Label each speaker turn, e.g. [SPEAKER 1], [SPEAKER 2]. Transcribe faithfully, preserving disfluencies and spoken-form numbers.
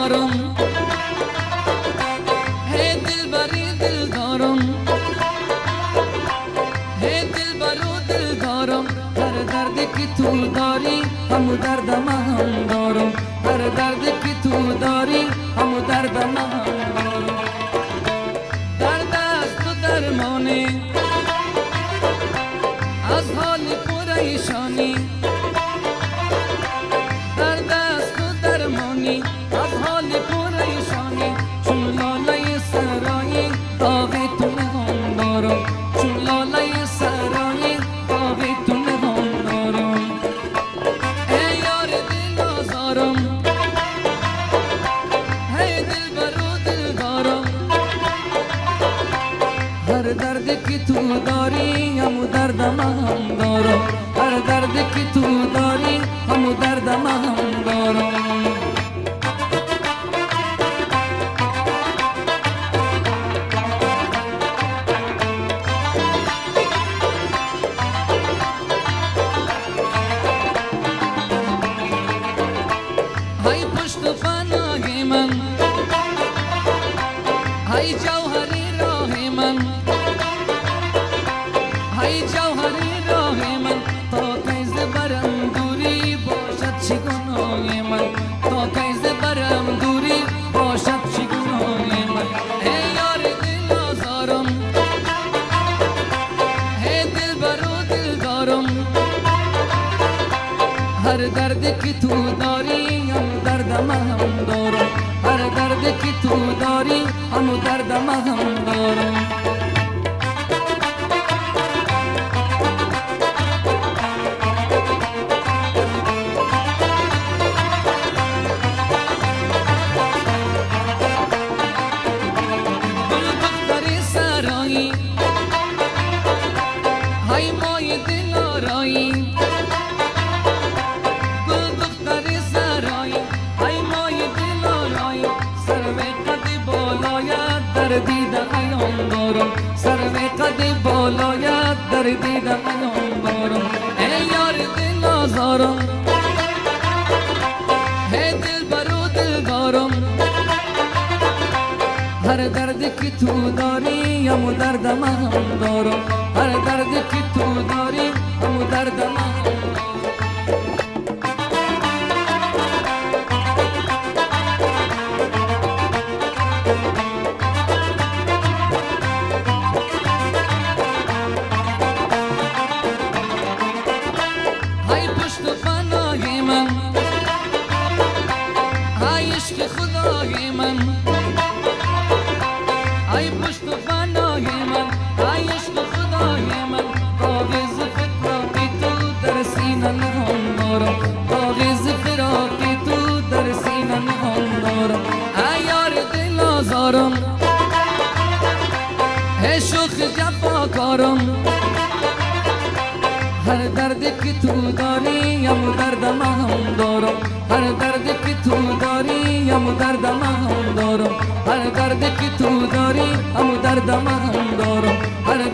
[SPEAKER 1] دارم، هی دل بری دل دارم، هی دل برو دل دارم. هر دردی که تو داری همو درد من هم دارم، هر دردی که تو داری همو درد من هم دارم. درد است تو درمانی از حال پریشانی، درد است تو درمانی از حال پریشانی. چون لاله سرایی داغ تو نهان دارم، چون لاله سرایی داغ تو نهان دارم. ای یار دل آزارم، ای دل برو دل دارم. هر دردی که تو داری همو درد من هم دارم، هر دردی که تو داری همو درد من هم دارم. های پشت پناه من، های جوهری راه من، های جوهری راه من. تا کیز برم دوری باشد چی گناه من، تا کیز برم دوری باشد چی گناه من. ای یار دل آزارم، ای دل برو دل دارم. هر دردی که تو داری هم درد من هم دارم، هر دردی که تو داری هم درد من هم دارم. گل دختری سرایی های مای دل آرایی، در دیده ایام دارم، سرو قد بالایت در دیده ایام دارم. ای یار دل آزارم، ای دل برو دل دارم. هر دردی که تو داری همو درد من هم دارم، هر دردی که تو داری همو درد من هم دارم. عشق خدای من، ای پشت پناه من، ای عشق خدای من. کاغذ فراقی تو در سینه نهان دارم، کاغذ فراقی تو در سینه نهان دارم. ای یار دل آزارم، ای شوخ جفاکارم. هر دردی که تو داری همو درد من هم دارم، هر دردی که تو داری همو درد من هم دارم، هر دردی که تو داری همو درد من هم دارم.